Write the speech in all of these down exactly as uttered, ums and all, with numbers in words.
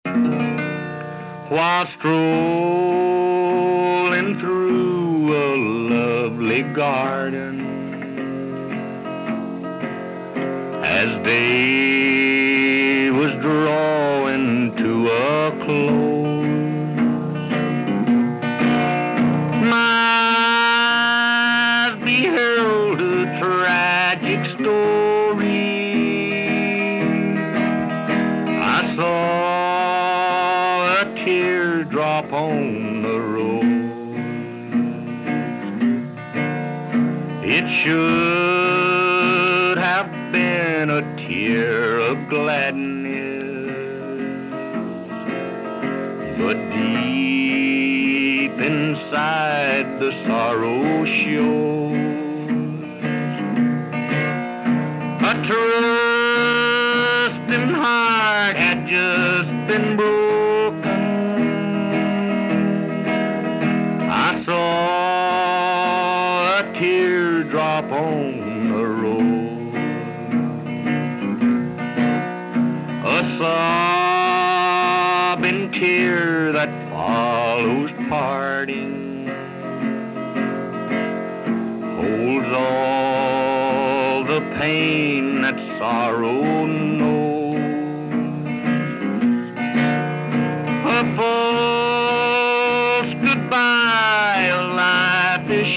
while strolling through a lovely garden. As day was drawing to a close, my eyes beheld a tragic story. I saw a teardrop on the road. It should have been a tear of gladness, but deep inside the sorrow shows a trusting heart had just been broken. I saw a teardrop on the road, a sobbing tear that follows parting, holds all the pain that sorrow knows. A false goodbye, a life is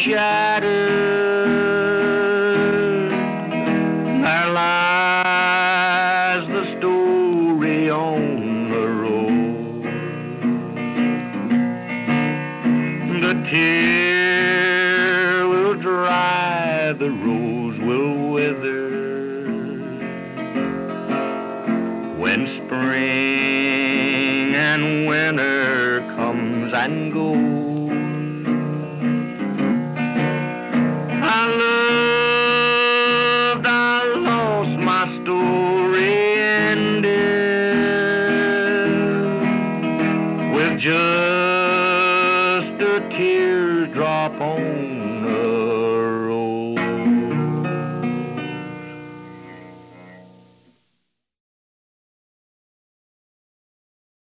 shattered. There lies the story on the road. The tear will dry, the rose will wither. When spring and winter comes and goes, I loved, I lost, my story ended with just a teardrop on